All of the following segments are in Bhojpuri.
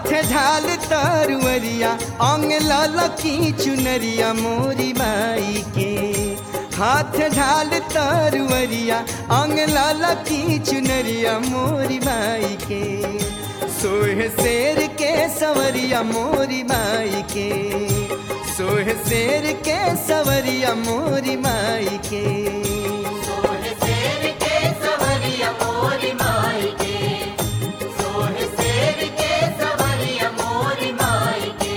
हाथ ढाल तरुअरिया अंग ललकी चुनरिया मोरी माई के। हाथ ढाल तरुअरिया अंग ललकी चुनरिया मोरी माई के। सोह शेर के सवरिया मोरी माई के। सोह शेर के सवरिया मोरी माई के। सोह शेर के सवरिया मोरी माई के। सोह शेर के सवरिया मोरी माई के।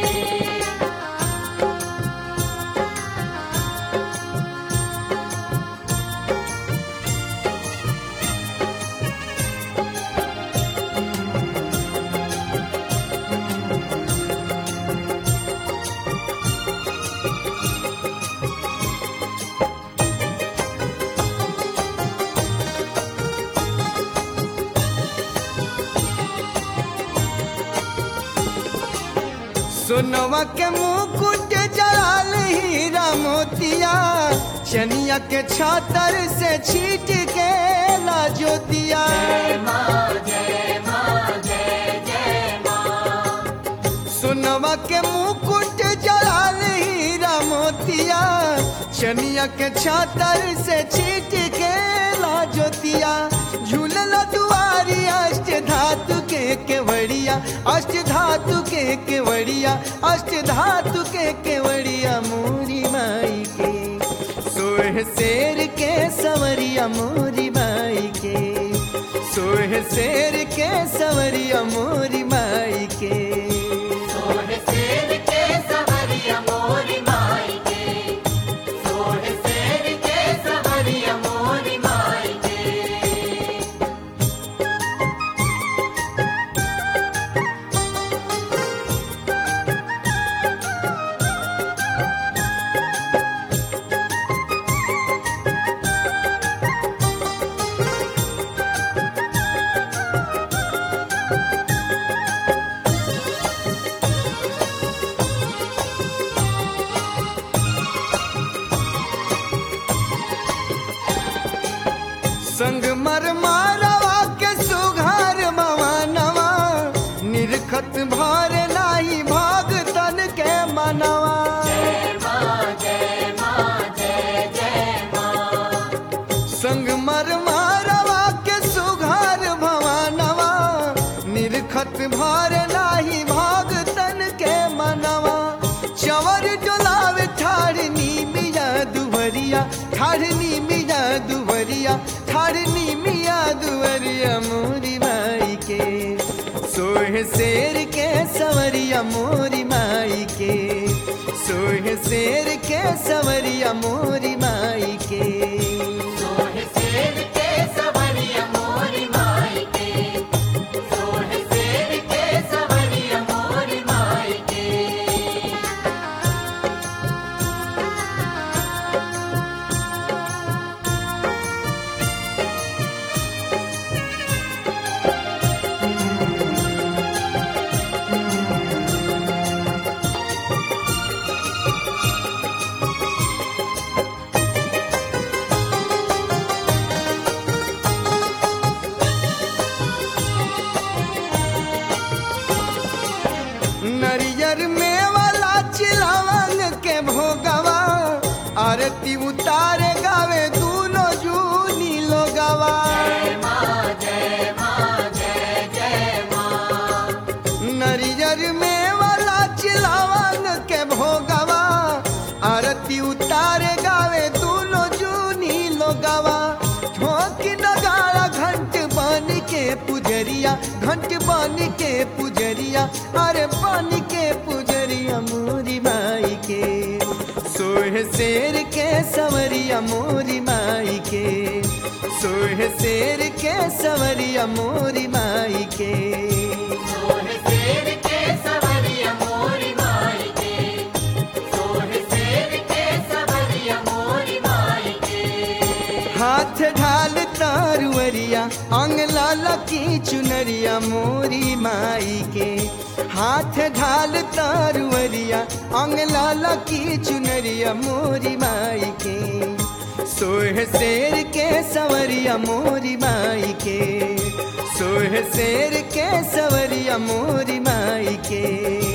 सोनवा के मुकुट जड़ाल हीरा मोतिया। चनिया के छातर से छीट के लाजोतिया। जय माँ जय माँ जय जय माँ। सोनवा के मुकुट जड़ाल हीरा मोतिया। चनिया के छातर से छीट के लाजोतिया। झूलल दुआरी अष्ट धातु के केवड़िया। अष्ट धातु के केवड़िया। अष्ट धातु के केवड़िया मोरी माई के। सोह शेर के सवरिया मोरी माई के। सोह शेर के सवरिया मोरी माई के। सोह शेर के सवरिया मोरी माई के। सोह शेर के सवरिया मोरी माई के। संग मरमारवा के सुघार मवानवा। निरखत भार नाही भाग तन के मनवा। जय माँ जय माँ जय जय माँ। संग मरमारवा के सुघार भवानवा। निरखत भार नाही भाग तन के मनवा। चवर डोलावे ठाड़नी मिया दुवरिया। ठाड़नी मिया दुवरिया। ठाड़नी मिया दुवरिया मोरी माई के। सोह शेर के सवरिया मोरी माई के। सोह शेर के सवरिया मोरी माई के। सोह शेर के सवरिया मोरी माई के। सोह शेर के सवरिया मोरी माई के। नरियर में वाला चिलावन के भोगवा। आरती उतारे गावे दूनो जूनी लोगवा। जय माँ जय माँ जय जय माँ। नरियर में वाला चिलावन के भोगवा। आरती उतारे गावे दूनो जूनी लोगवा। ठोकी नगाड़ा घंट बन के पुजरिया। घंट बन के पुजरिया। अरे बन के पुजरिया मोरी माई के। सोह शेर के सवरिया मोरी माई के। सोह शेर के सवरिया मोरी माई के। सोह शेर के सवरिया मोरी माई के। सोह शेर के सवरिया मोरी माई के। हाथ ढाल तरुअरिया अंग ललकी चुनरिया मोरी माई के। हाथ ढाल तरुअरिया अंग ललकी चुनरिया मोरी माई के। सोह शेर के सवरिया मोरी माई के। सोह शेर के सवरिया सवरिया मोरी माई के।